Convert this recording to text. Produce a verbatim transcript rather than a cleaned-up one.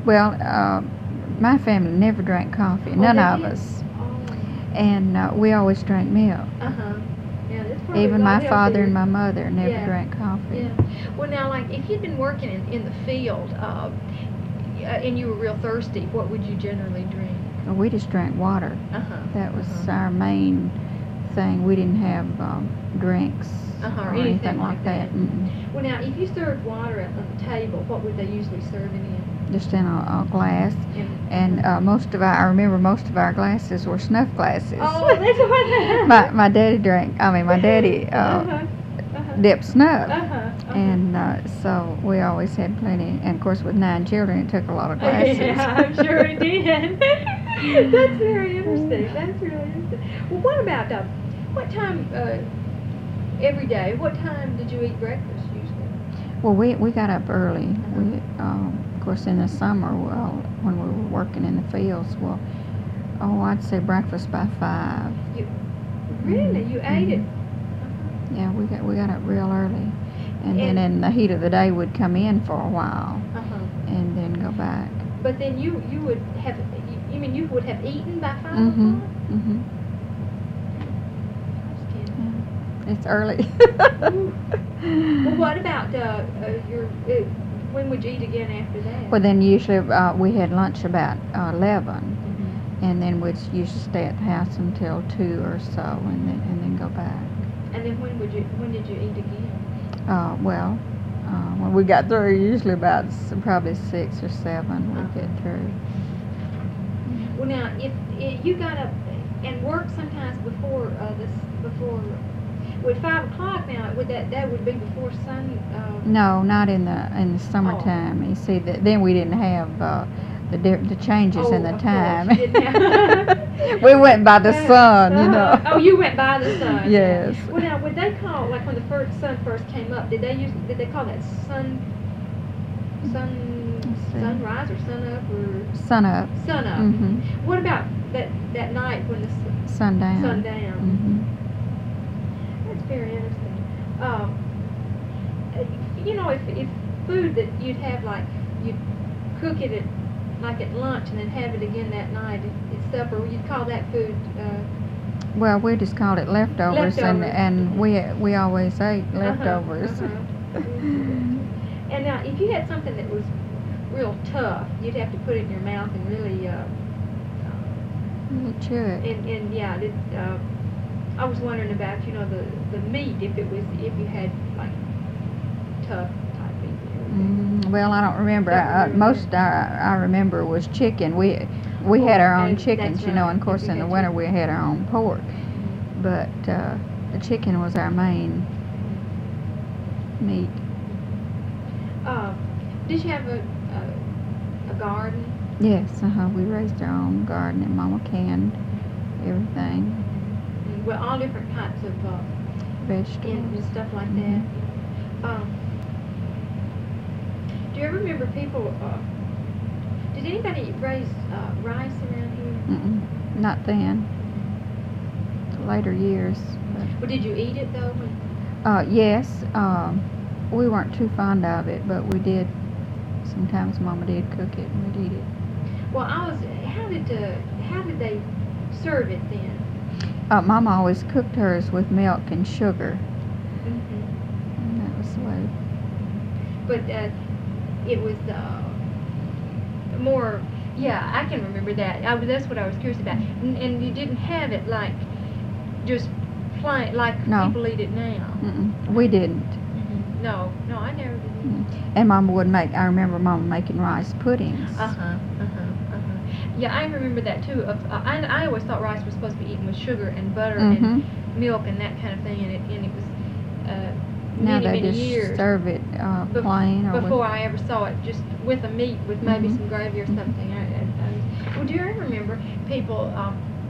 Well, uh, my family never drank coffee. Oh, None they of did? us. Oh. And uh, we always drank milk. Uh-huh. Yeah, that's probably Even a my lot father and healthier. my mother never Yeah. drank coffee. Yeah. Well, now, like, if you'd been working in, in the field, uh, uh, and you were real thirsty, what would you generally drink? Well, we just drank water. Uh-huh. That was uh-huh. our main thing. We didn't have um, drinks Uh-huh, or or anything, anything like like that. that. Mm-mm. Well, now, if you served water at the table, what would they usually serve it in? Just in a, a glass. in And uh, most of our, I remember most of our glasses were snuff glasses. Oh, that's what. my my daddy drank. I mean, my daddy uh, uh-huh. Uh-huh. dipped snuff. Uh-huh. Uh-huh. And uh, so we always had plenty. And of course, with nine children, it took a lot of glasses. Yeah, I'm sure it did. That's very interesting. That's really interesting. Well, what about uh, what time uh, every day? What time did you eat breakfast usually? Well, we we got up early. Uh-huh. We, um, of course, in the summer, well, when we were working in the fields, well, oh, I'd say breakfast by five. You really? You ate it? Yeah, we got we got up real early, and, And- then in the heat of the day, we'd come in for a while, Uh huh. and then go back. But then you you would have you, you mean you would have eaten by five Mhm. o'clock? Mhm. I just can't. Yeah. It's early. Ooh. Well, what about uh, uh, your? Uh, when would you eat again after that? Well, then usually uh, we had lunch about uh, eleven, Mhm. and then we'd usually stay at the house until two or so, and then and then go back. And then when would you? When did you eat again? Uh, well, uh, when we got through, usually about s- probably six or seven, we'd Uh-huh. get through. Well, now if, if you got up and worked sometimes before uh, this before with five o'clock now, would that that would be before sun? Uh, No, not in the in the summertime. You see, that then we didn't have uh, the di- the changes oh, in the of time. course, you didn't have- We went by the sun, you Uh-huh. know. Oh, you went by the sun. Yes. Yeah. Well, now would they call like when the first sun first came up? Did they use? Did they call that sun? Sun Let's see. sunrise or sun up or Sun up, sun up? Mhm. What about that that night when the sun, sundown. sundown? Mhm. That's very interesting. Um, uh, you know, if, if food that you'd have like you'd cook it at like at lunch and then have it again that night at, at supper, you'd call that food. Uh, Well, we just called it leftovers, and Leftovers. and we we always ate uh-huh, leftovers. uh-huh. And now, if you had something that was real tough, you'd have to put it in your mouth and really. Uh, You chew it. and and yeah, it, uh, I was wondering about you know the the meat if it was if you had like tough type meat. and everything. Mm, well, I don't remember. Don't I, I, remember. most I, I remember was chicken. We we had Oh, our own and chickens, that's you know. right. And of course, You in the had winter chicken. we had our own pork. Mhm. But uh, the chicken was our main meat. Uh, did you have a a, a garden? Yes, uh-huh. We raised our own garden, and Mama canned everything, Mm, Well, all different types of uh, vegetables. and stuff like Mhm. that. Um, do you ever remember people? Uh, did anybody raise uh, rice around here? Mm-mm, not then. Later years. But, Well, did you eat it though? When, uh, yes, um, we weren't too fond of it, but we did. Sometimes Mama did cook it, and we'd eat it. well, I was. How did uh, how did they serve it then? Uh, Mama always cooked hers with milk and sugar, Mm-hmm. and that was the way. But uh, it was uh, more. Yeah, I can remember that. I, was- that's what I was curious about. And, and you didn't have it like just plain like No. people eat it now. Mm-mm, we didn't. Mm-hmm. No, no, I never did. Mm. And Mama would make. I remember Mama making rice puddings. Uh huh. Uh huh. Uh huh. Yeah, I remember that too. Of uh, I, I always thought rice was supposed to be eaten with sugar and butter Mhm. and milk and that kind of thing, and it and it was uh, Now many they many just years serve it uh, bef- plain or before with. I ever saw it, just with a meat with maybe Mhm. some gravy or Mhm. something. I, I, I, well, do you ever remember people? Um,